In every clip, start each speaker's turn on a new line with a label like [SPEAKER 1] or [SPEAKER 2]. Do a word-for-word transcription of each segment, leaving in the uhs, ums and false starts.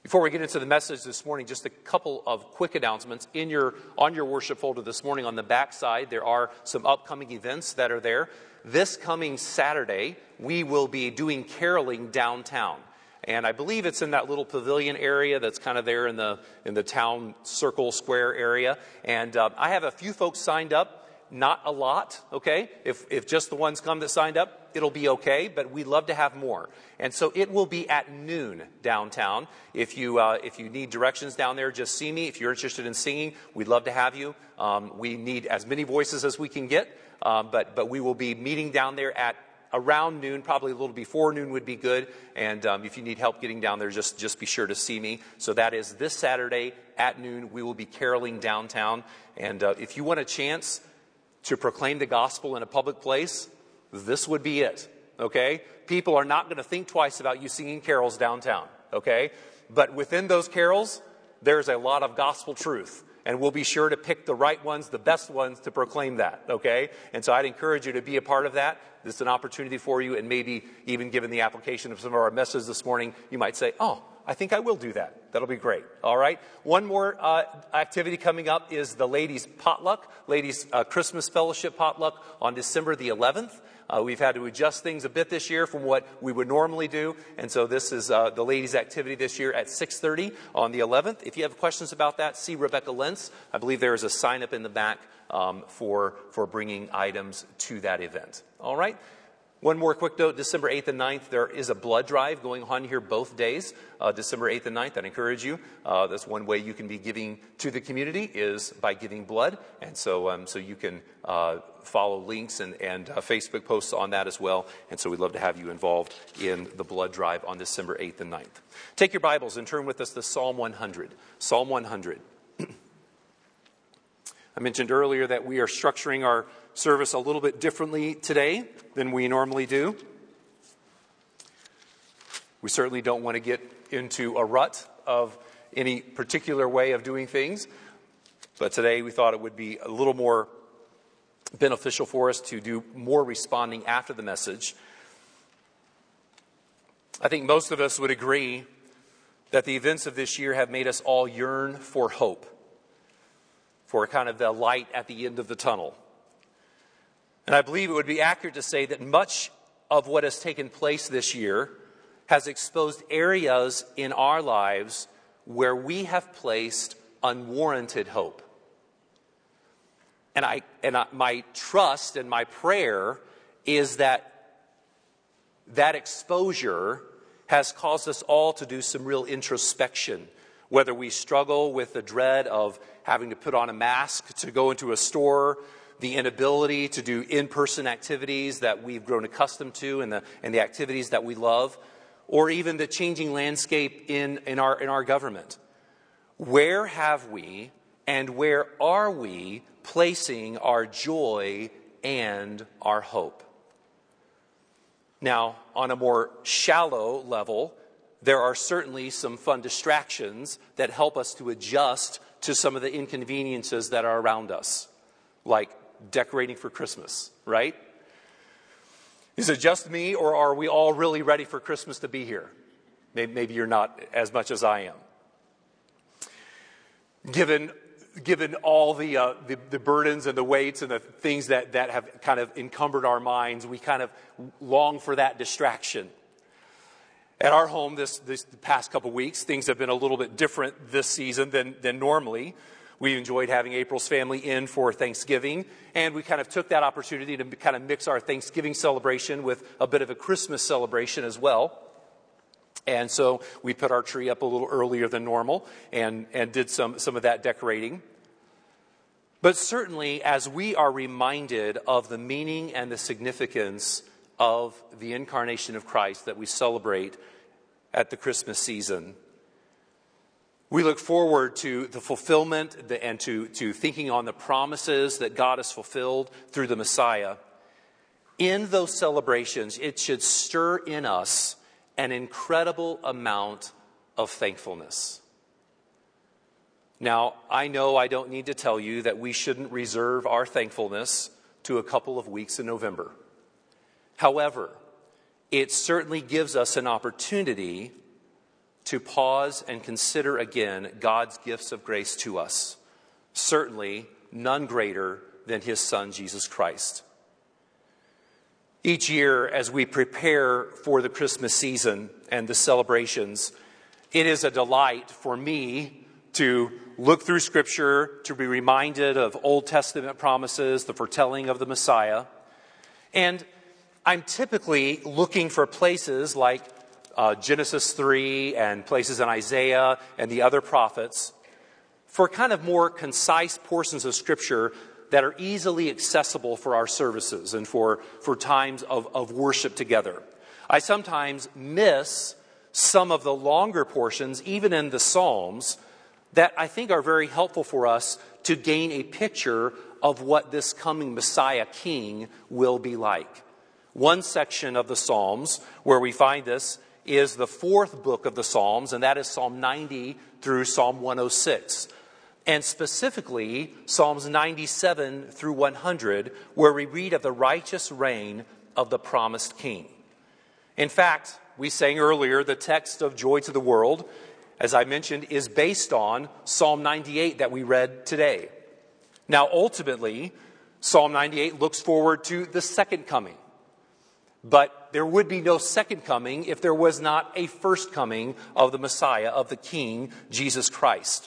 [SPEAKER 1] Before we get into the message this morning, just a couple of quick announcements. In your on your worship folder this morning on the back side, there are some upcoming events that are there. This coming Saturday, we will be doing caroling downtown. And I believe it's in that little pavilion area that's kind of there in the in the town circle square area. And uh, I have a few folks signed up. Not a lot, okay? If if just the ones come that signed up, it'll be okay, but we'd love to have more. And so it will be at noon downtown. If you uh, if you need directions down there, just see me. If you're interested in singing, we'd love to have you. Um, we need as many voices as we can get, um, but but we will be meeting down there at around noon, probably a little before noon would be good. And um, if you need help getting down there, just, just be sure to see me. So that is this Saturday at noon. We will be caroling downtown. And uh, if you want a chance to proclaim the gospel in a public place, this would be it, okay? People are not going to think twice about you singing carols downtown, okay? But within those carols, there's a lot of gospel truth. And we'll be sure to pick the right ones, the best ones to proclaim that, okay? And so I'd encourage you to be a part of that. This is an opportunity for you, and maybe even given the application of some of our messages this morning, you might say, oh, I think I will do that. That'll be great. All right. One more uh, activity coming up is the ladies' potluck, ladies' uh, Christmas fellowship potluck on December the eleventh. Uh, we've had to adjust things a bit this year from what we would normally do. And so this is uh, the ladies' activity this year at six thirty on the eleventh. If you have questions about that, see Rebecca Lentz. I believe there is a sign up in the back um, for, for bringing items to that event. All right. One more quick note, December eighth and ninth, there is a blood drive going on here both days, uh, December eighth and ninth. I'd encourage you. Uh, that's one way you can be giving to the community is by giving blood. And so um, so you can uh, follow links and, and uh, Facebook posts on that as well. And so we'd love to have you involved in the blood drive on December eighth and ninth. Take your Bibles and turn with us to Psalm one hundred. Psalm one hundred. I mentioned earlier that we are structuring our service a little bit differently today than we normally do. We certainly don't want to get into a rut of any particular way of doing things, but today we thought it would be a little more beneficial for us to do more responding after the message. I think most of us would agree that the events of this year have made us all yearn for hope, for kind of the light at the end of the tunnel. And I believe it would be accurate to say that much of what has taken place this year has exposed areas in our lives where we have placed unwarranted hope. And I and I, my trust and my prayer is that that exposure has caused us all to do some real introspection, whether we struggle with the dread of having to put on a mask to go into a store, the inability to do in-person activities that we've grown accustomed to and the, and the activities that we love, or even the changing landscape in, in, our, in our government. Where have we and where are we placing our joy and our hope? Now, on a more shallow level, there are certainly some fun distractions that help us to adjust to some of the inconveniences that are around us, like decorating for Christmas, right? Is it just me, or are we all really ready for Christmas to be here? Maybe, maybe you're not as much as I am. Given, given all the, uh, the the burdens and the weights and the things that, that have kind of encumbered our minds, we kind of long for that distraction. At our home this, this past couple weeks, things have been a little bit different this season than, than normally. We enjoyed having April's family in for Thanksgiving, and we kind of took that opportunity to kind of mix our Thanksgiving celebration with a bit of a Christmas celebration as well. And so we put our tree up a little earlier than normal and, and did some, some of that decorating. But certainly, as we are reminded of the meaning and the significance of the incarnation of Christ that we celebrate at the Christmas season, we look forward to the fulfillment and to, to thinking on the promises that God has fulfilled through the Messiah. In those celebrations, it should stir in us an incredible amount of thankfulness. Now, I know I don't need to tell you that we shouldn't reserve our thankfulness to a couple of weeks in November. However, it certainly gives us an opportunity to pause and consider again God's gifts of grace to us. Certainly none greater than his Son, Jesus Christ. Each year, as we prepare for the Christmas season and the celebrations, it is a delight for me to look through Scripture, to be reminded of Old Testament promises, the foretelling of the Messiah. And I'm typically looking for places like uh, Genesis three and places in Isaiah and the other prophets for kind of more concise portions of Scripture that are easily accessible for our services and for, for times of, of worship together. I sometimes miss some of the longer portions, even in the Psalms, that I think are very helpful for us to gain a picture of what this coming Messiah King will be like. One section of the Psalms where we find this is the fourth book of the Psalms, and that is Psalm ninety through Psalm one oh six. And specifically, Psalms ninety-seven through one hundred, where we read of the righteous reign of the promised King. In fact, we sang earlier, the text of Joy to the World, as I mentioned, is based on Psalm ninety-eight that we read today. Now, ultimately, Psalm ninety-eight looks forward to the second coming. But there would be no second coming if there was not a first coming of the Messiah, of the King, Jesus Christ.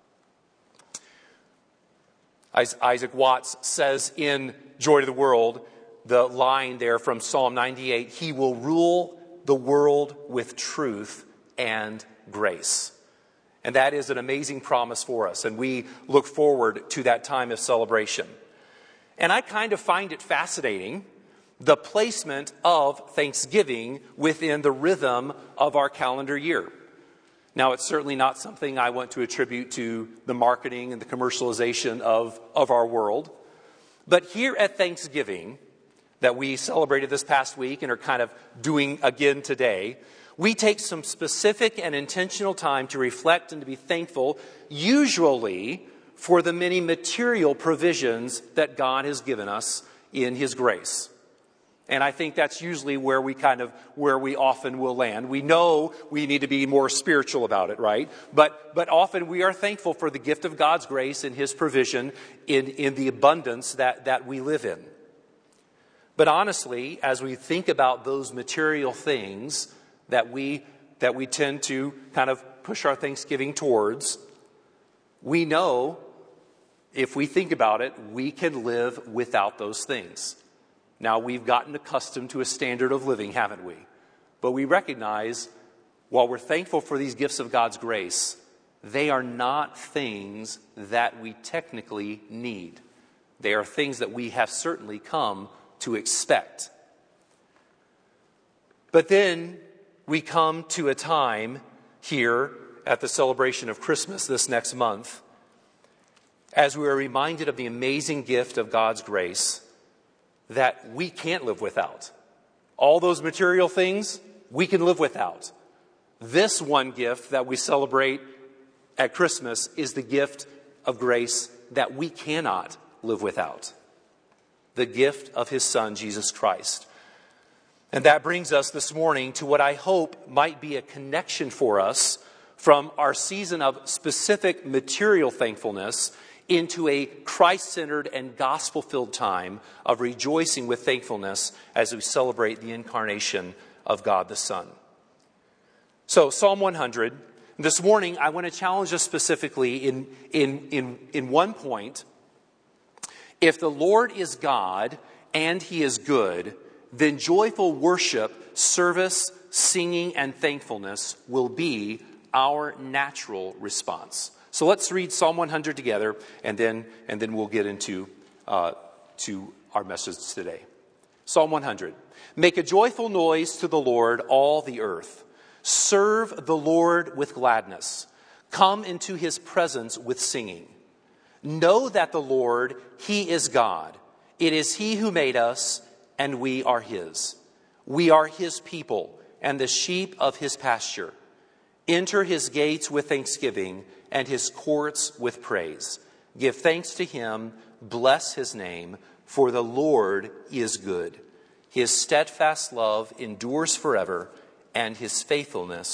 [SPEAKER 1] Isaac Watts says in Joy to the World, the line there from Psalm ninety-eight, he will rule the world with truth and grace. And that is an amazing promise for us, and we look forward to that time of celebration. And I kind of find it fascinating, the placement of Thanksgiving within the rhythm of our calendar year. Now, it's certainly not something I want to attribute to the marketing and the commercialization of, of our world. But here at Thanksgiving, that we celebrated this past week and are kind of doing again today, we take some specific and intentional time to reflect and to be thankful, usually for the many material provisions that God has given us in his grace. And I think that's usually where we kind of, where we often will land. We know we need to be more spiritual about it, right? But, but often we are thankful for the gift of God's grace and his provision in, in the abundance that, that we live in. But honestly, as we think about those material things that we, that we tend to kind of push our Thanksgiving towards, we know if we think about it, we can live without those things. Now, we've gotten accustomed to a standard of living, haven't we? But we recognize, while we're thankful for these gifts of God's grace, they are not things that we technically need. They are things that we have certainly come to expect. But then we come to a time here at the celebration of Christmas this next month, as we are reminded of the amazing gift of God's grace that we can't live without. All those material things we can live without. This one gift that we celebrate at Christmas is the gift of grace that we cannot live without. The gift of his Son, Jesus Christ. And that brings us this morning to what I hope might be a connection for us from our season of specific material thankfulness into a Christ-centered and gospel-filled time of rejoicing with thankfulness as we celebrate the incarnation of God the Son. So, Psalm one hundred. This morning, I want to challenge us specifically in, in, in, in one point. If the Lord is God and he is good, then joyful worship, service, singing, and thankfulness will be our natural response. So let's read Psalm one hundred together, and then and then we'll get into uh, to our message today. Psalm one hundred. Make a joyful noise to the Lord, all the earth. Serve the Lord with gladness. Come into his presence with singing. Know that the Lord, he is God. It is he who made us, and we are his. We are his people, and the sheep of his pasture. Enter his gates with thanksgiving, and his courts with praise. Give thanks to him, bless his name, for the Lord is good. His steadfast love endures forever, and his faithfulness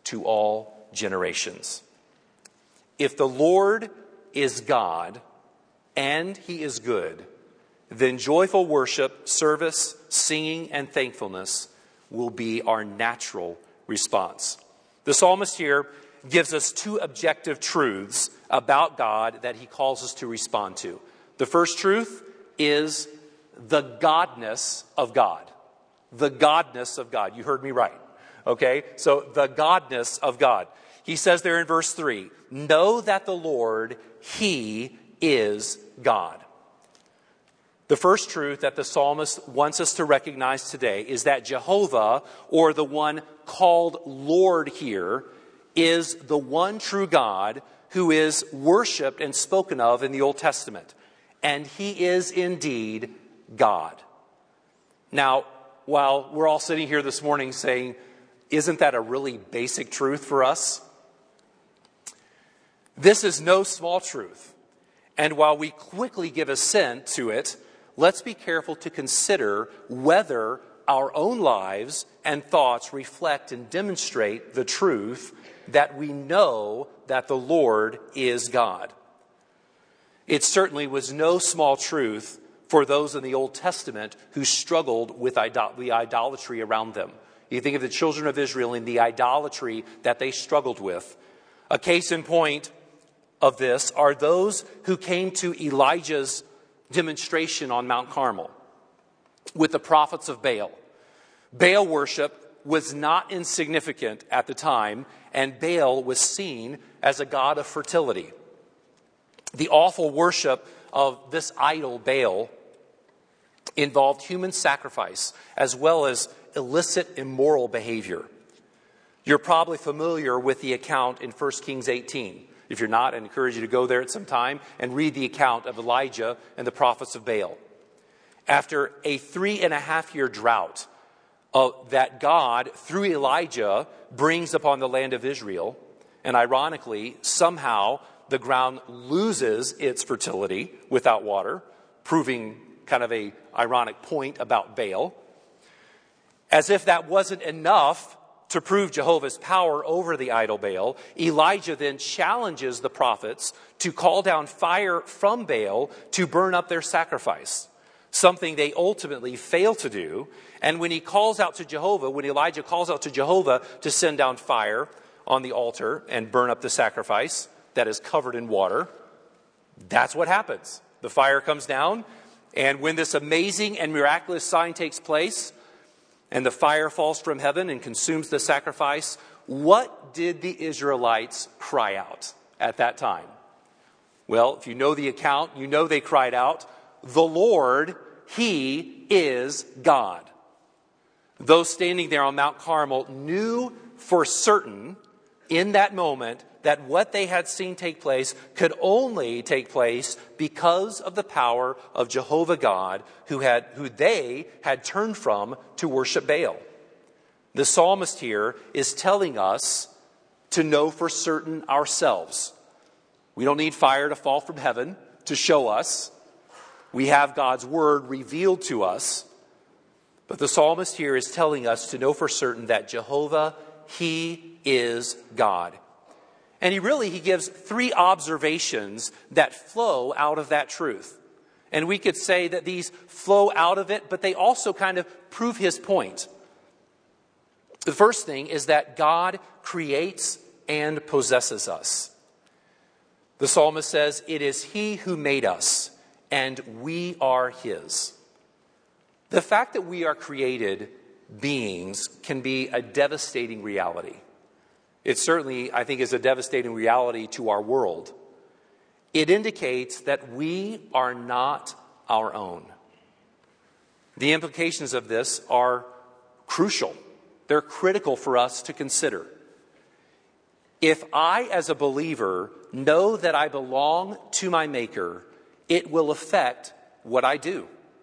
[SPEAKER 1] to all generations. If the Lord is God and he is good, then joyful worship, service, singing, and thankfulness will be our natural response. The psalmist here gives us two objective truths about God that he calls us to respond to. The first truth is the godness of God. The godness of God. You heard me right. Okay? So the godness of God. He says there in verse three, know that the Lord, he is God. The first truth that the psalmist wants us to recognize today is that Jehovah, or the one called Lord here, is the one true God who is worshiped and spoken of in the Old Testament. And he is indeed God. Now, while we're all sitting here this morning saying, isn't that a really basic truth for us? This is no small truth. And while we quickly give assent to it, let's be careful to consider whether our own lives and thoughts reflect and demonstrate the truth that we know that the Lord is God. It certainly was no small truth for those in the Old Testament who struggled with idol- the idolatry around them. You think of the children of Israel and the idolatry that they struggled with. A case in point of this are those who came to Elijah's demonstration on Mount Carmel with the prophets of Baal. Baal worship was not insignificant at the time, and Baal was seen as a god of fertility. The awful worship of this idol, Baal, involved human sacrifice as well as illicit, immoral behavior. You're probably familiar with the account in First Kings eighteen. If you're not, I encourage you to go there at some time and read the account of Elijah and the prophets of Baal. After a three and a half year drought uh, that God, through Elijah, brings upon the land of Israel, and ironically, somehow the ground loses its fertility without water, proving kind of a ironic point about Baal. As if that wasn't enough to prove Jehovah's power over the idol Baal, Elijah then challenges the prophets to call down fire from Baal to burn up their sacrifice, something they ultimately fail to do. And when he calls out to Jehovah, when Elijah calls out to Jehovah to send down fire on the altar and burn up the sacrifice that is covered in water, that's what happens. The fire comes down, and when this amazing and miraculous sign takes place, and the fire falls from heaven and consumes the sacrifice, what did the Israelites cry out at that time? Well, if you know the account, you know they cried out, the Lord, he is God. Those standing there on Mount Carmel knew for certain in that moment that what they had seen take place could only take place because of the power of Jehovah God, who had who they had turned from to worship Baal. The psalmist here is telling us to know for certain ourselves. We don't need fire to fall from heaven to show us. We have God's word revealed to us. But the psalmist here is telling us to know for certain that Jehovah, he is God. And he really, he gives three observations that flow out of that truth. And we could say that these flow out of it, but they also kind of prove his point. The first thing is that God creates and possesses us. The psalmist says, it is he who made us, and we are his. The fact that we are created beings can be a devastating reality. It certainly, I think, is a devastating reality to our world. It indicates that we are not our own. The implications of this are crucial. They're critical for us to consider. If I, as a believer, know that I belong to my Maker, it will affect what I do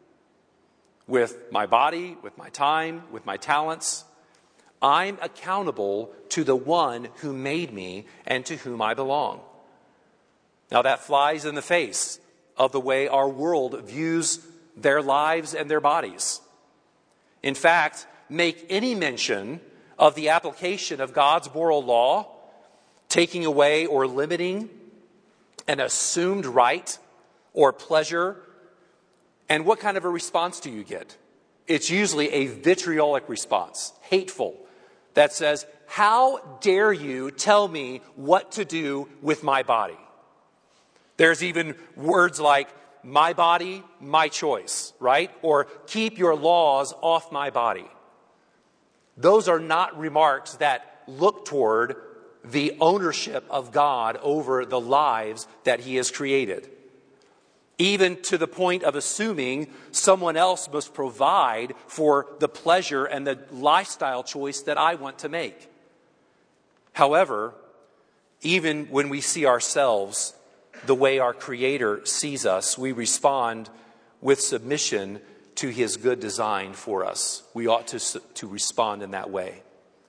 [SPEAKER 1] with my body, with my time, with my talents. I'm accountable to the one who made me and to whom I belong. Now that flies in the face of the way our world views their lives and their bodies. In fact, make any mention of the application of God's moral law, taking away or limiting an assumed right or pleasure. And what kind of a response do you get? It's usually a vitriolic response, hateful, that says, how dare you tell me what to do with my body? There's even words like, my body, my choice, right? Or keep your laws off my body. Those are not remarks that look toward the ownership of God over the lives that he has created. Even to the point of assuming someone else must provide for the pleasure and the lifestyle choice that I want to make. However, even when we see ourselves the way our Creator sees us, we respond with submission to his good design for us. We ought to, to respond in that way.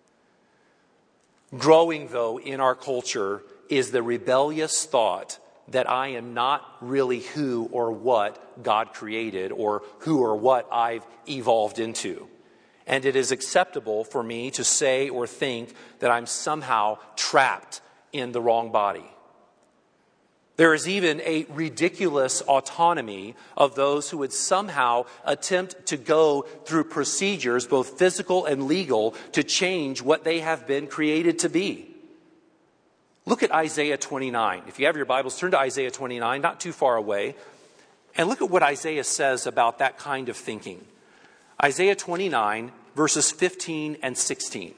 [SPEAKER 1] Growing, though, in our culture is the rebellious thought that I am not really who or what God created or who or what I've evolved into. And it is acceptable for me to say or think that I'm somehow trapped in the wrong body. There is even a ridiculous autonomy of those who would somehow attempt to go through procedures, both physical and legal, to change what they have been created to be. Look at Isaiah twenty-nine. If you have your Bibles, turn to Isaiah twenty-nine, not too far away. And look at what Isaiah says about that kind of thinking. Isaiah twenty-nine, verses fifteen and sixteen.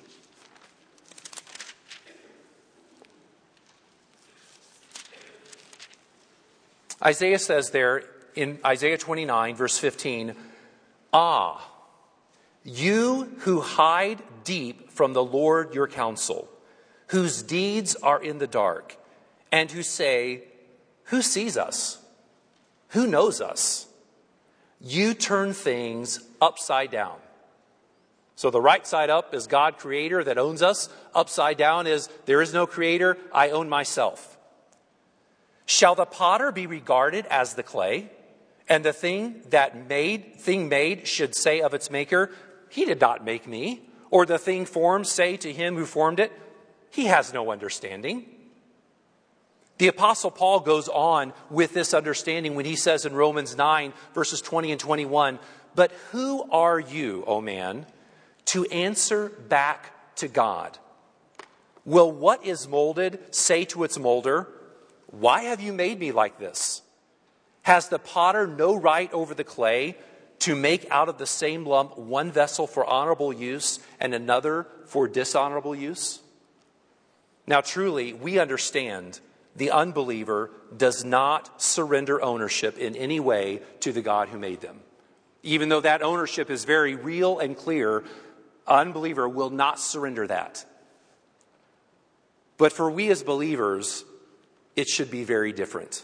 [SPEAKER 1] Isaiah says there in Isaiah twenty-nine, verse fifteen, Ah, you who hide deep from the Lord your counsel, whose deeds are in the dark, and who say, who sees us? Who knows us? You turn things upside down. So the right side up is God creator that owns us. Upside down is there is no creator, I own myself. Shall the potter be regarded as the clay, and the thing that made thing made should say of its maker, he did not make me, or the thing formed say to him who formed it, he has no understanding. The Apostle Paul goes on with this understanding when he says in Romans nine, verses twenty and twenty-one, but who are you, O man, to answer back to God? Will what is molded say to its molder, why have you made me like this? Has the potter no right over the clay to make out of the same lump one vessel for honorable use and another for dishonorable use? Now, truly, we understand the unbeliever does not surrender ownership in any way to the God who made them. Even though that ownership is very real and clear, unbeliever will not surrender that. But for we as believers, it should be very different.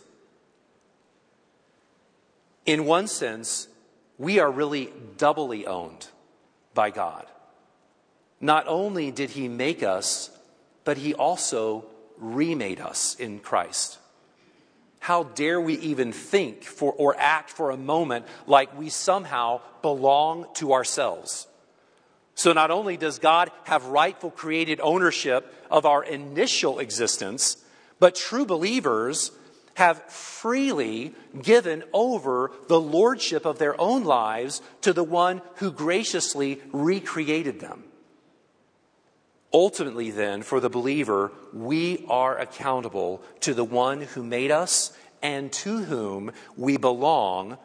[SPEAKER 1] In one sense, we are really doubly owned by God. Not only did he make us, but he also remade us in Christ. How dare we even think for or act for a moment like we somehow belong to ourselves? So not only does God have rightful created ownership of our initial existence, but true believers have freely given over the lordship of their own lives to the one who graciously recreated them. Ultimately, then, for the believer, we are accountable to the one who made us and to whom we belong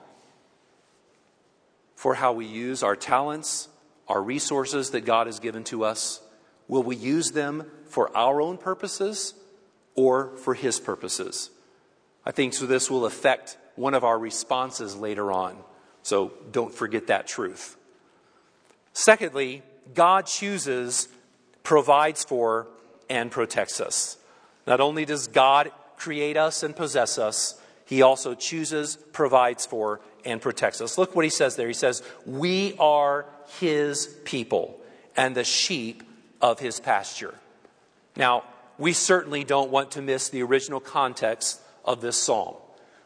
[SPEAKER 1] for how we use our talents, our resources that God has given to us. Will we use them for our own purposes or for his purposes? I think so this will affect one of our responses later on. So don't forget that truth. Secondly, God chooses, provides for, and protects us. Not only does God create us and possess us, he also chooses, provides for, and protects us. Look what he says there. He says, we are his people and the sheep of his pasture. Now, we certainly don't want to miss the original context of this psalm.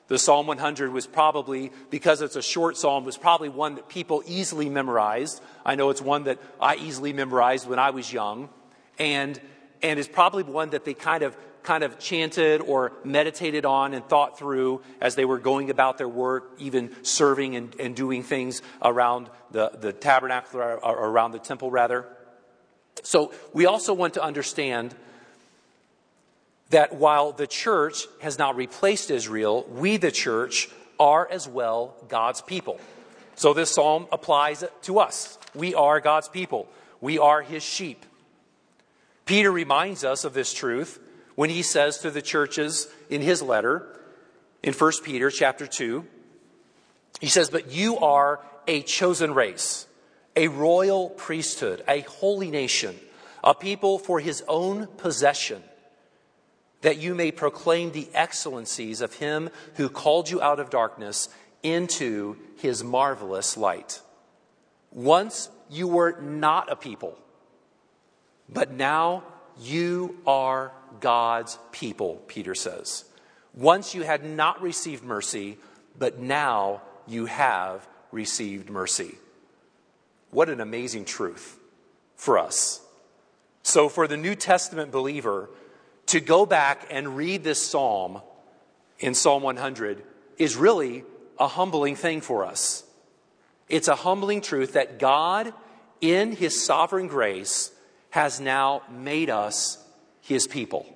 [SPEAKER 1] The Psalm one hundred was probably, because it's a short psalm, was probably one that people easily memorized. I know it's one that I easily memorized when I was young. And and it's probably one that they kind of kind of chanted or meditated on and thought through as they were going about their work, even serving and, and doing things around the, the tabernacle, or around the temple rather. So we also want to understand that while the church has not replaced Israel, we, the church, are as well God's people. So this psalm applies to us. We are God's people. We are his sheep. Peter reminds us of this truth when he says to the churches in his letter in First Peter chapter two, he says, "But you are a chosen race, a royal priesthood, a holy nation, a people for his own possession, that you may proclaim the excellencies of him who called you out of darkness into his marvelous light. Once you were not a people, but now you are God's people," Peter says. "Once you had not received mercy, but now you have received mercy." What an amazing truth for us. So for the New Testament believer, to go back and read this psalm in Psalm one hundred is really a humbling thing for us. It's a humbling truth that God, in his sovereign grace, has now made us his people.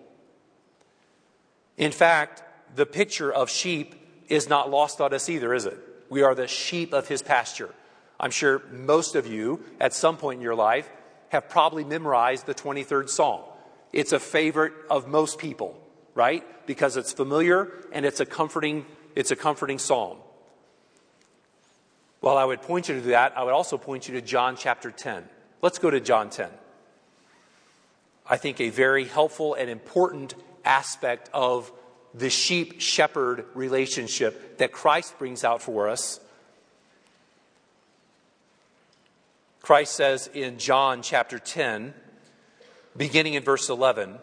[SPEAKER 1] In fact, the picture of sheep is not lost on us either, is it? We are the sheep of his pasture. I'm sure most of you, at some point in your life, have probably memorized the twenty-third Psalm. It's a favorite of most people, right? Because it's familiar and it's a comforting, it's a comforting psalm. While I would point you to that, I would also point you to John chapter ten. Let's go to John ten. I think a very helpful and important aspect of the sheep-shepherd relationship that Christ brings out for us. Christ says in John chapter ten, beginning in verse eleven,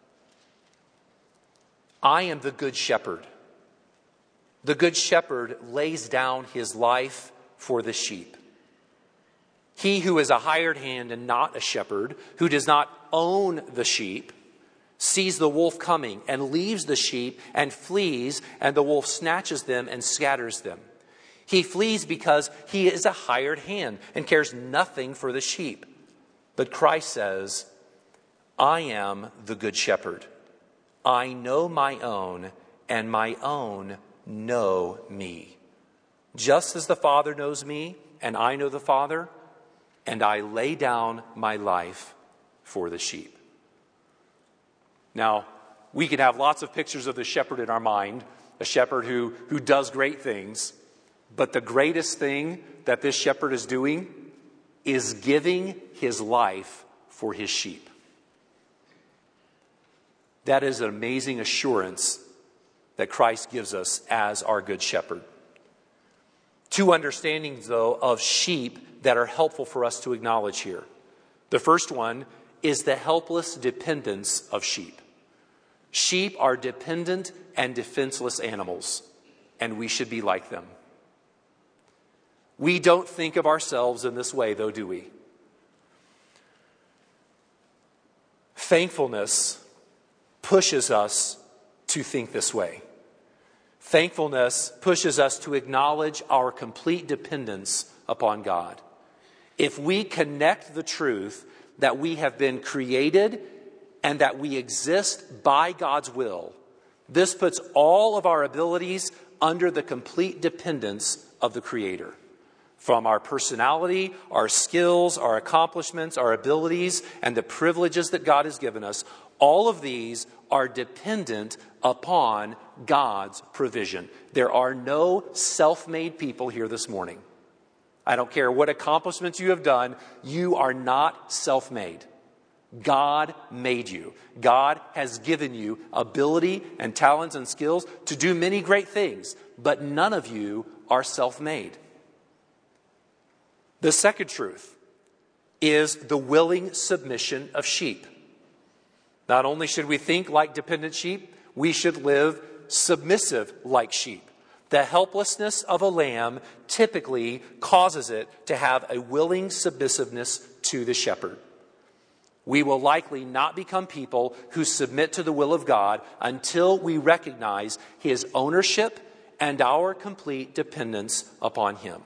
[SPEAKER 1] "I am the good shepherd. The good shepherd lays down his life for the sheep. He who is a hired hand and not a shepherd, who does not own the sheep, sees the wolf coming and leaves the sheep and flees, and the wolf snatches them and scatters them. He flees because he is a hired hand and cares nothing for the sheep. But Christ says, I am the good shepherd. I know my own, and my own know me. Just as the Father knows me, and I know the Father, and I lay down my life for the sheep." Now, we can have lots of pictures of the shepherd in our mind, a shepherd who, who does great things. But the greatest thing that this shepherd is doing is giving his life for his sheep. That is an amazing assurance that Christ gives us as our good shepherd. Two understandings, though, of sheep that are helpful for us to acknowledge here. The first one is the helpless dependence of sheep. Sheep are dependent and defenseless animals, and we should be like them. We don't think of ourselves in this way, though, do we? Thankfulness pushes us to think this way. Thankfulness pushes us to acknowledge our complete dependence upon God. If we connect the truth that we have been created and that we exist by God's will, this puts all of our abilities under the complete dependence of the Creator. From our personality, our skills, our accomplishments, our abilities, and the privileges that God has given us, all of these are dependent upon God's provision. There are no self-made people here this morning. I don't care what accomplishments you have done, you are not self-made. God made you. God has given you ability and talents and skills to do many great things, but none of you are self-made. The second truth is the willing submission of sheep. Not only should we think like dependent sheep, we should live submissive like sheep. The helplessness of a lamb typically causes it to have a willing submissiveness to the shepherd. We will likely not become people who submit to the will of God until we recognize his ownership and our complete dependence upon him.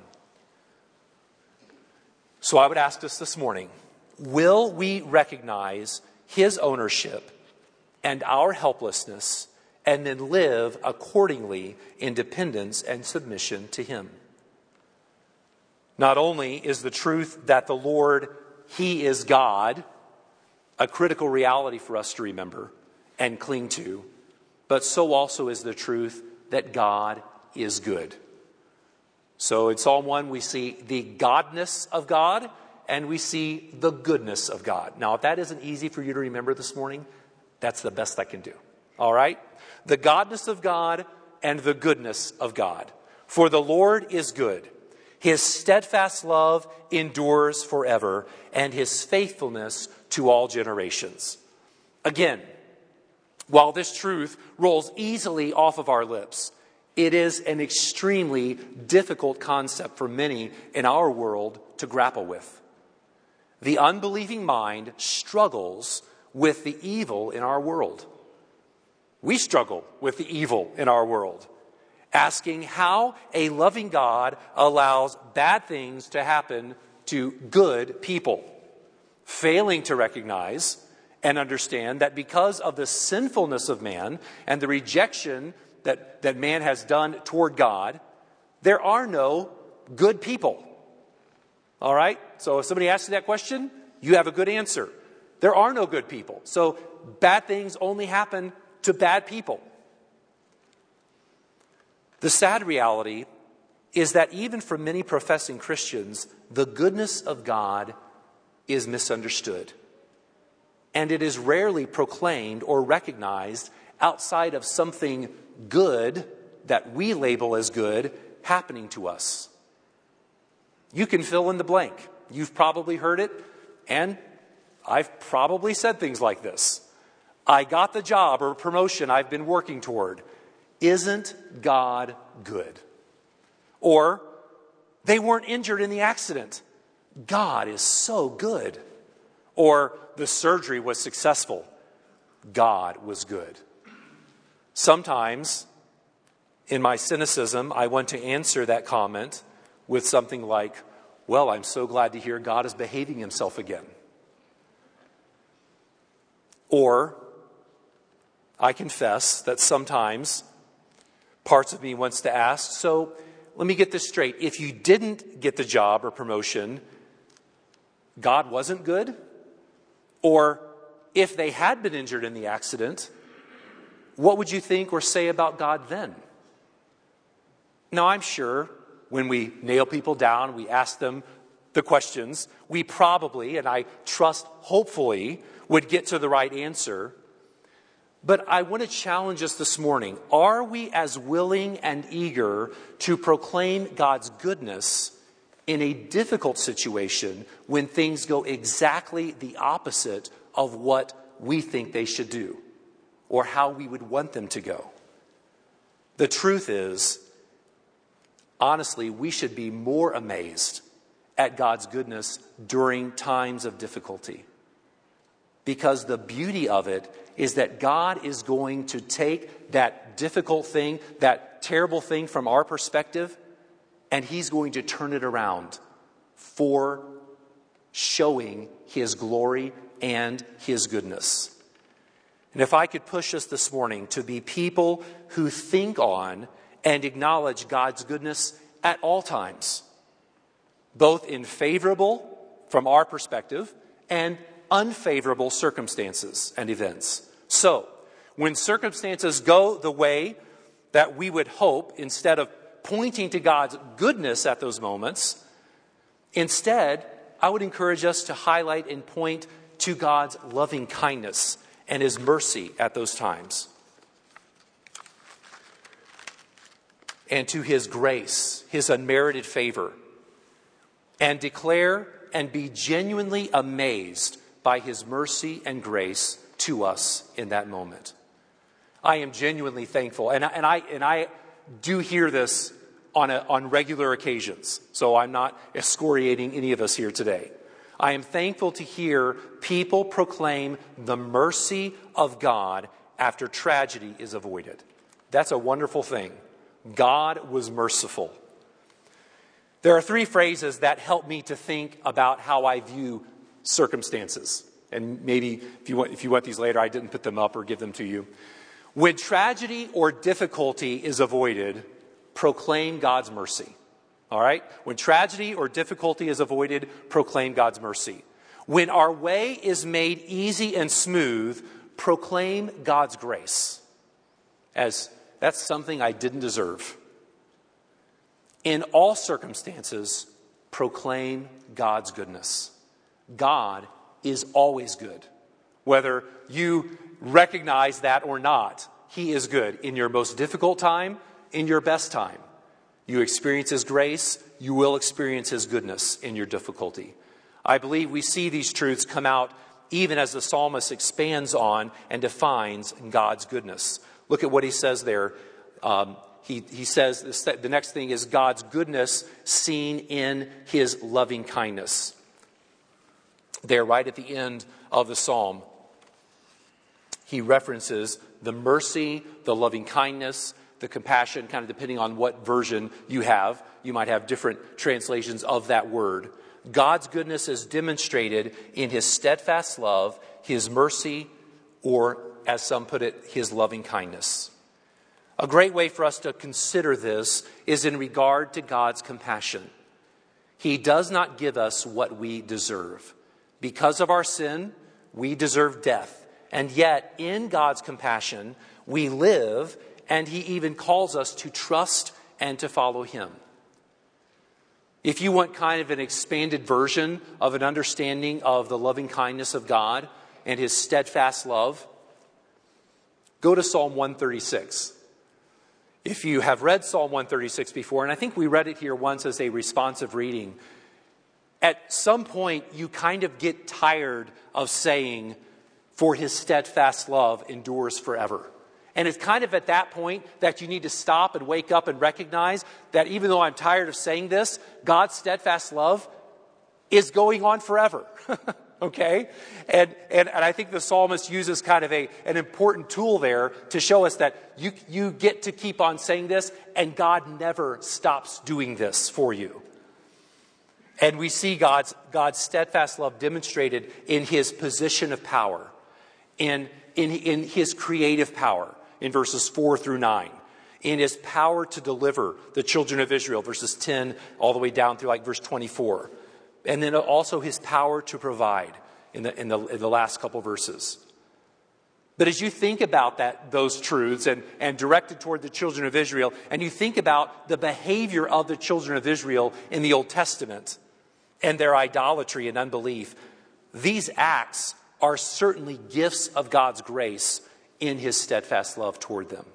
[SPEAKER 1] So I would ask us this morning, will we recognize his ownership and our helplessness and then live accordingly in dependence and submission to him? Not only is the truth that the Lord, he is God, a critical reality for us to remember and cling to, but so also is the truth that God is good. So in Psalm one, we see the godness of God and we see the goodness of God. Now, if that isn't easy for you to remember this morning, that's the best I can do. All right? The godness of God and the goodness of God. For the Lord is good. His steadfast love endures forever, and his faithfulness to all generations. Again, while this truth rolls easily off of our lips, it is an extremely difficult concept for many in our world to grapple with. The unbelieving mind struggles with the evil in our world. We struggle with the evil in our world, asking how a loving God allows bad things to happen to good people, failing to recognize and understand that because of the sinfulness of man and the rejection that, that man has done toward God, there are no good people. All right? So if somebody asks you that question, you have a good answer. There are no good people. So bad things only happen to bad people. The sad reality is that even for many professing Christians, the goodness of God is misunderstood. And it is rarely proclaimed or recognized outside of something good that we label as good happening to us. You can fill in the blank. You've probably heard it, and I've probably said things like this. I got the job or promotion I've been working toward. Isn't God good? Or, they weren't injured in the accident. God is so good. Or, the surgery was successful. God was good. Sometimes, in my cynicism, I want to answer that comment with something like, well, I'm so glad to hear God is behaving himself again. Or, I confess that sometimes parts of me wants to ask, so let me get this straight. If you didn't get the job or promotion, God wasn't good? Or if they had been injured in the accident, what would you think or say about God then? Now, I'm sure when we nail people down, we ask them the questions, we probably, and I trust hopefully, would get to the right answer. But I want to challenge us this morning. Are we as willing and eager to proclaim God's goodness in a difficult situation when things go exactly the opposite of what we think they should do or how we would want them to go? The truth is, honestly, we should be more amazed at God's goodness during times of difficulty. Because the beauty of it is that God is going to take that difficult thing, that terrible thing from our perspective, and he's going to turn it around for showing his glory and his goodness. And if I could push us this morning to be people who think on and acknowledge God's goodness at all times, both in favorable, from our perspective, and unfavorable circumstances and events. So, when circumstances go the way that we would hope, instead of pointing to God's goodness at those moments, instead, I would encourage us to highlight and point to God's loving kindness and his mercy at those times. And to his grace, his unmerited favor. And declare and be genuinely amazed by his mercy and grace to us in that moment. I am genuinely thankful. And I, and I, and I do hear this on, a, on regular occasions, so I'm not excoriating any of us here today. I am thankful to hear people proclaim the mercy of God after tragedy is avoided. That's a wonderful thing. God was merciful. There are three phrases that help me to think about how I view circumstances. And maybe if you want, if you want these later, I didn't put them up or give them to you. When tragedy or difficulty is avoided, proclaim God's mercy. All right? When tragedy or difficulty is avoided, proclaim God's mercy. When our way is made easy and smooth, proclaim God's grace. As that's something I didn't deserve. In all circumstances, proclaim God's goodness. God is always good. Whether you recognize that or not, He is good. In your most difficult time, in your best time. You experience His grace, you will experience His goodness in your difficulty. I believe we see these truths come out even as the psalmist expands on and defines God's goodness. Look at what he says there. Um, he, he says this, the next thing is God's goodness seen in His loving kindness. There, right at the end of the psalm, he references the mercy, the loving kindness, the compassion, kind of depending on what version you have. You might have different translations of that word. God's goodness is demonstrated in His steadfast love, His mercy, or as some put it, His loving kindness. A great way for us to consider this is in regard to God's compassion. He does not give us what we deserve. Because of our sin, we deserve death. And yet, in God's compassion, we live, and He even calls us to trust and to follow Him. If you want kind of an expanded version of an understanding of the loving kindness of God and His steadfast love, go to Psalm one thirty-six. If you have read Psalm one thirty-six before, and I think we read it here once as a responsive reading, at some point you kind of get tired of saying, "For His steadfast love endures forever." And it's kind of at that point that you need to stop and wake up and recognize that even though I'm tired of saying this, God's steadfast love is going on forever. Okay? And, and and I think the psalmist uses kind of a an important tool there to show us that you, you get to keep on saying this, and God never stops doing this for you. And we see God's God's steadfast love demonstrated in His position of power, in, in, in His creative power in verses four through nine, in His power to deliver the children of Israel, verses ten all the way down through like verse twenty-four. And then also His power to provide in the, in the, in the last couple verses. But as you think about that, those truths and, and directed toward the children of Israel, and you think about the behavior of the children of Israel in the Old Testament and their idolatry and unbelief, these acts are certainly gifts of God's grace in His steadfast love toward them.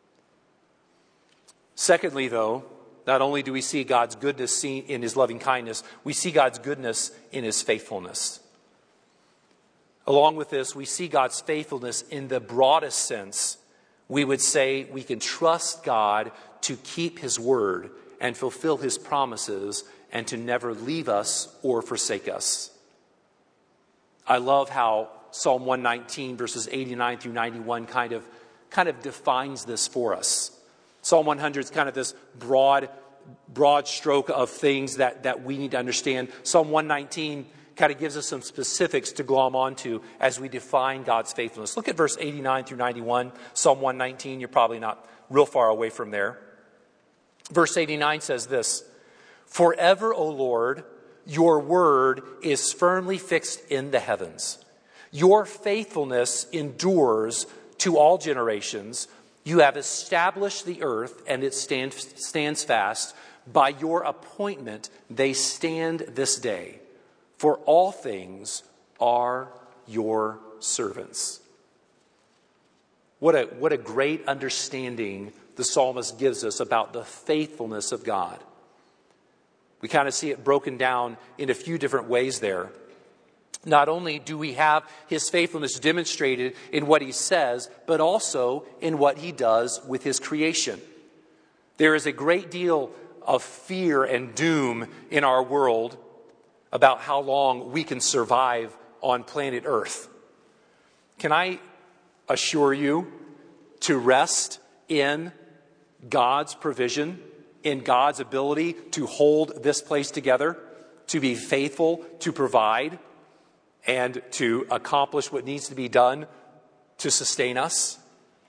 [SPEAKER 1] Secondly, though, not only do we see God's goodness seen in His loving kindness, we see God's goodness in His faithfulness. Along with this, we see God's faithfulness in the broadest sense. We would say we can trust God to keep His word and fulfill His promises and to never leave us or forsake us. I love how Psalm one nineteen, verses eighty-nine through ninety-one kind of, kind of defines this for us. Psalm one hundred is kind of this broad, broad stroke of things that, that we need to understand. Psalm one nineteen kind of gives us some specifics to glom onto as we define God's faithfulness. Look at verse eighty-nine through ninety-one. Psalm one nineteen, you're probably not real far away from there. Verse eighty-nine says this: "Forever, O Lord, your word is firmly fixed in the heavens. Your faithfulness endures to all generations. You have established the earth, and it stand, stands fast. By your appointment, they stand this day. For all things are your servants." What a, what a great understanding the psalmist gives us about the faithfulness of God. We kind of see it broken down in a few different ways there. Not only do we have His faithfulness demonstrated in what He says, but also in what He does with His creation. There is a great deal of fear and doom in our world about how long we can survive on planet Earth. Can I assure you to rest in God's provision, in God's ability to hold this place together, to be faithful, to provide, and to accomplish what needs to be done to sustain us?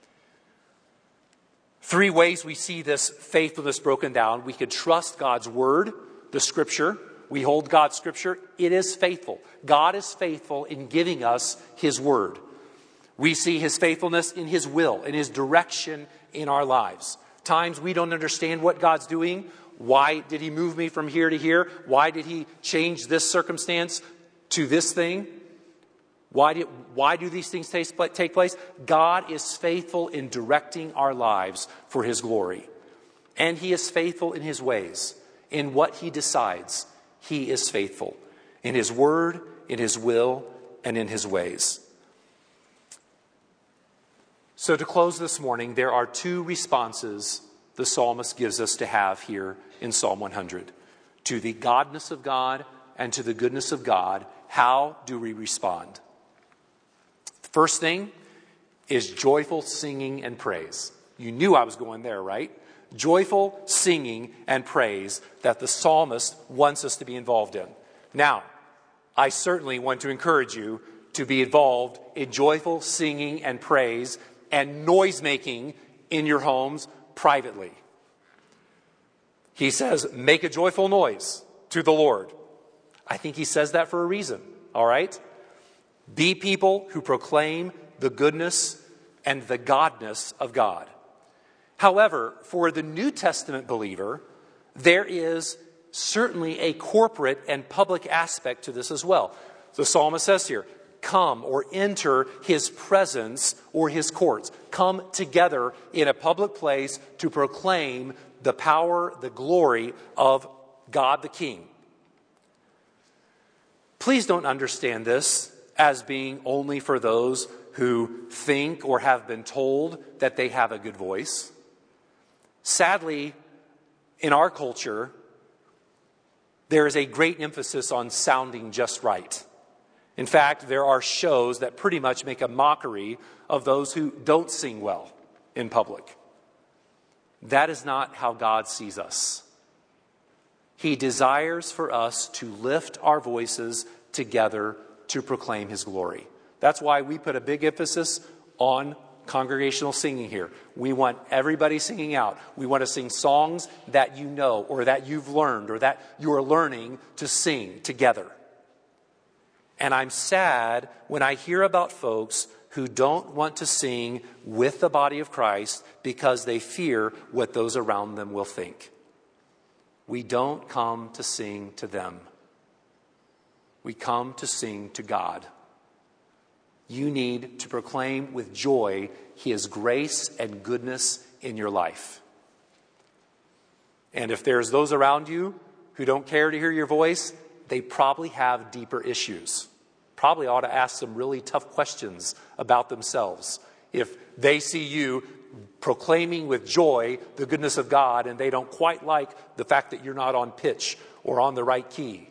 [SPEAKER 1] Three ways we see this faithfulness broken down. We could trust God's word, the scripture. We hold God's scripture. It is faithful. God is faithful in giving us his word. We see his faithfulness in his will, in his direction in our lives. Times we don't understand what God's doing. Why did he move me from here to here? Why did he change this circumstance to this thing? Why do, why do these things take, take place? God is faithful in directing our lives for his glory. And he is faithful in his ways. In what he decides, he is faithful. In his word, in his will, and in his ways. So to close this morning, there are two responses the psalmist gives us to have here in Psalm one hundred. To the godness of God and to the goodness of God, how do we respond? The first thing is joyful singing and praise. You knew I was going there, right? Joyful singing and praise that the psalmist wants us to be involved in. Now, I certainly want to encourage you to be involved in joyful singing and praise and noise making in your homes privately. He says, make a joyful noise to the Lord. I think he says that for a reason, all right? Be people who proclaim the goodness and the godness of God. However, for the New Testament believer, there is certainly a corporate and public aspect to this as well. The psalmist says here, come or enter his presence or his courts. Come together in a public place to proclaim the power, the glory of God the King. Please don't understand this as being only for those who think or have been told that they have a good voice. Sadly, in our culture, there is a great emphasis on sounding just right. In fact, there are shows that pretty much make a mockery of those who don't sing well in public. That is not how God sees us. He desires for us to lift our voices together to proclaim his glory. That's why we put a big emphasis on congregational singing here. We want everybody singing out. We want to sing songs that you know or that you've learned or that you are learning to sing together. And I'm sad when I hear about folks who don't want to sing with the body of Christ because they fear what those around them will think. We don't come to sing to them. We come to sing to God. You need to proclaim with joy his grace and goodness in your life. And if there's those around you who don't care to hear your voice, they probably have deeper issues. Probably ought to ask some really tough questions about themselves. If they see you proclaiming with joy the goodness of God and they don't quite like the fact that you're not on pitch or on the right key.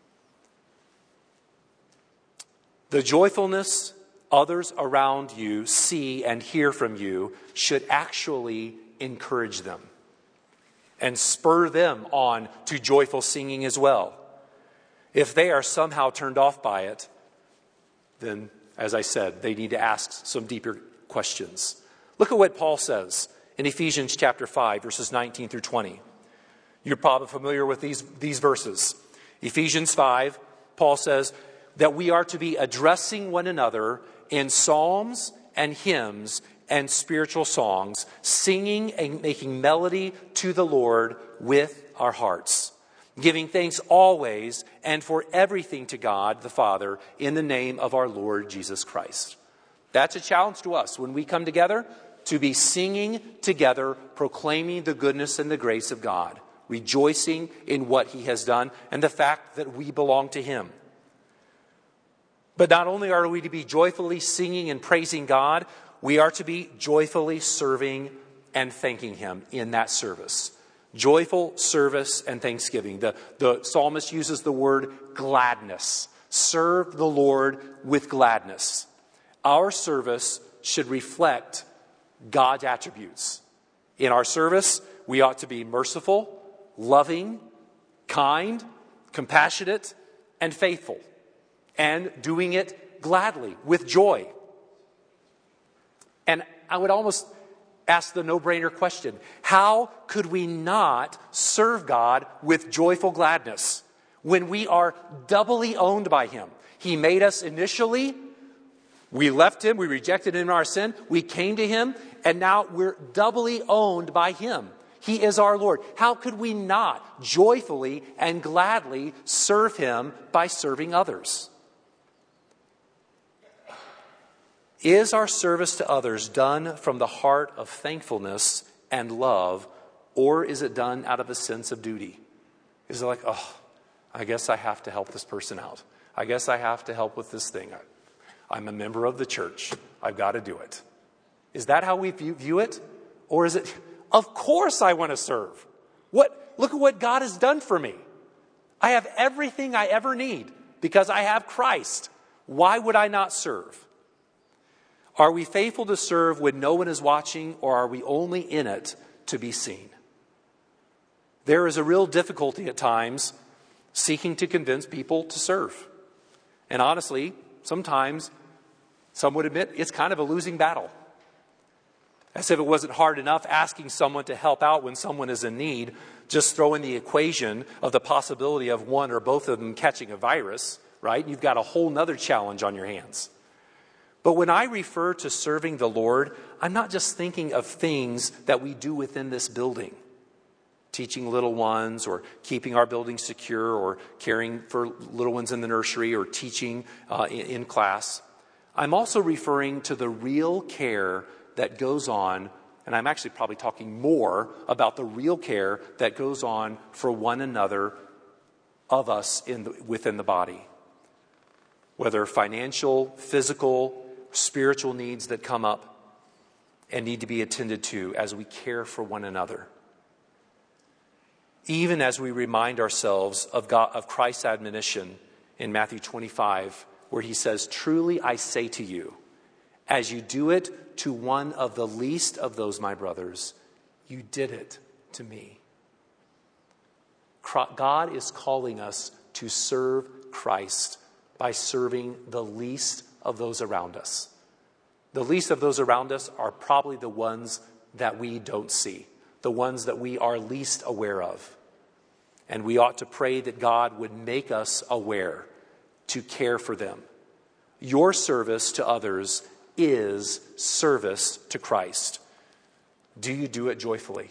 [SPEAKER 1] The joyfulness others around you see and hear from you should actually encourage them and spur them on to joyful singing as well. If they are somehow turned off by it, then, as I said, they need to ask some deeper questions. Look at what Paul says in Ephesians chapter five, verses nineteen through twenty. You're probably familiar with these, these verses. Ephesians five, Paul says that we are to be addressing one another in psalms and hymns and spiritual songs, singing and making melody to the Lord with our hearts, giving thanks always and for everything to God the Father in the name of our Lord Jesus Christ. That's a challenge to us when we come together to be singing together, proclaiming the goodness and the grace of God, rejoicing in what he has done and the fact that we belong to him. But not only are we to be joyfully singing and praising God, we are to be joyfully serving and thanking him in that service. Joyful service and thanksgiving. The, the psalmist uses the word gladness. Serve the Lord with gladness. Our service should reflect God's attributes. In our service, we ought to be merciful, loving, kind, compassionate, and faithful. And doing it gladly, with joy. And I would almost ask the no-brainer question. How could we not serve God with joyful gladness when we are doubly owned by him? He made us initially. We left him. We rejected him in our sin. We came to him. And now we're doubly owned by him. He is our Lord. How could we not joyfully and gladly serve him by serving others? Is our service to others done from the heart of thankfulness and love, or is it done out of a sense of duty? Is it like, oh, I guess I have to help this person out. I guess I have to help with this thing. I'm a member of the church. I've got to do it. Is that how we view, view it? Or is it, of course I want to serve. What? Look at what God has done for me. I have everything I ever need because I have Christ. Why would I not serve? Are we faithful to serve when no one is watching, or are we only in it to be seen? There is a real difficulty at times seeking to convince people to serve. And honestly, sometimes some would admit it's kind of a losing battle. As if it wasn't hard enough asking someone to help out when someone is in need, just throw in the equation of the possibility of one or both of them catching a virus, right? You've got a whole nother challenge on your hands. But when I refer to serving the Lord, I'm not just thinking of things that we do within this building. Teaching little ones, or keeping our building secure, or caring for little ones in the nursery, or teaching uh, in, in class. I'm also referring to the real care that goes on, and I'm actually probably talking more about the real care that goes on for one another of us in the, within the body. Whether financial, physical, spiritual needs that come up and need to be attended to as we care for one another. Even as we remind ourselves of God, of Christ's admonition in Matthew twenty-five, where he says, "Truly I say to you, as you do it to one of the least of those my brothers, you did it to me." God is calling us to serve Christ by serving the least of those around us. The least of those around us are probably the ones that we don't see, the ones that we are least aware of. And we ought to pray that God would make us aware to care for them. Your service to others is service to Christ. Do you do it joyfully?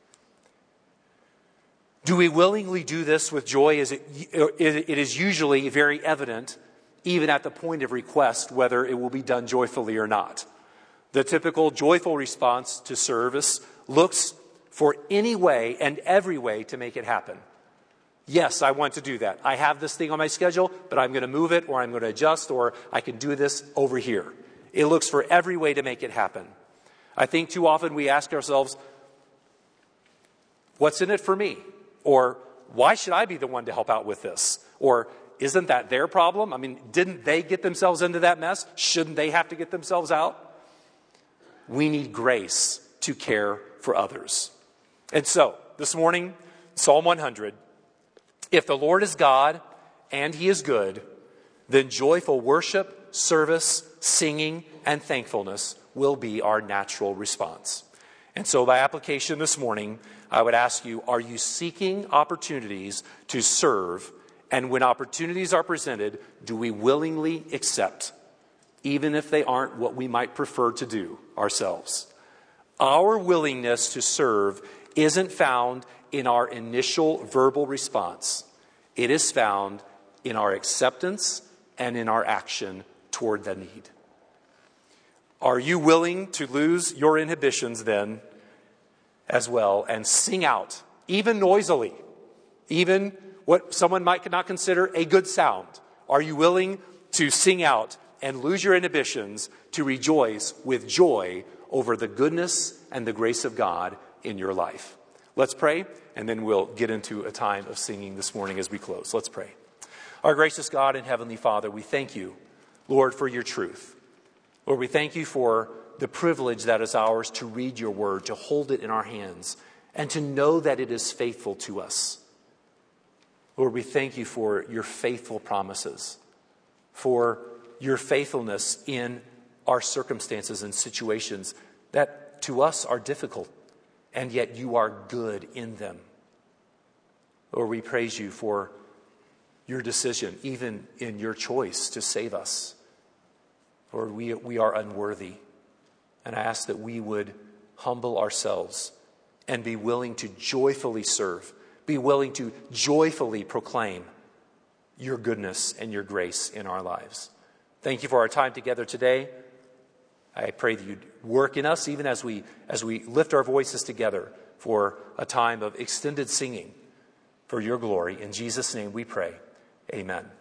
[SPEAKER 1] Do we willingly do this with joy? Is it, it is usually very evident, even at the point of request, whether it will be done joyfully or not. The typical joyful response to service looks for any way and every way to make it happen. Yes, I want to do that. I have this thing on my schedule, but I'm going to move it, or I'm going to adjust, or I can do this over here. It looks for every way to make it happen. I think too often we ask ourselves, what's in it for me? Or why should I be the one to help out with this? Or isn't that their problem? I mean, didn't they get themselves into that mess? Shouldn't they have to get themselves out? We need grace to care for others. And so, this morning, Psalm one hundred, if the Lord is God and he is good, then joyful worship, service, singing, and thankfulness will be our natural response. And so by application this morning, I would ask you, are you seeking opportunities to serve? And when opportunities are presented, do we willingly accept, even if they aren't what we might prefer to do ourselves? Our willingness to serve isn't found in our initial verbal response. It is found in our acceptance and in our action toward the need. Are you willing to lose your inhibitions then as well and sing out, even noisily, even what someone might not consider a good sound? Are you willing to sing out and lose your inhibitions to rejoice with joy over the goodness and the grace of God in your life. Let's pray, and then we'll get into a time of singing this morning as we close. Let's pray. Our gracious God and Heavenly Father, we thank you, Lord, for your truth. Lord, we thank you for the privilege that is ours to read your word, to hold it in our hands, and to know that it is faithful to us. Lord, we thank you for your faithful promises, for your faithfulness in our circumstances and situations that to us are difficult, and yet you are good in them. Lord, we praise you for your decision, even in your choice to save us. Lord, we, we are unworthy, and I ask that we would humble ourselves and be willing to joyfully serve, be willing to joyfully proclaim your goodness and your grace in our lives. Thank you for our time together today. I pray that you'd work in us even as we as we lift our voices together for a time of extended singing for your glory. In Jesus' name we pray. Amen.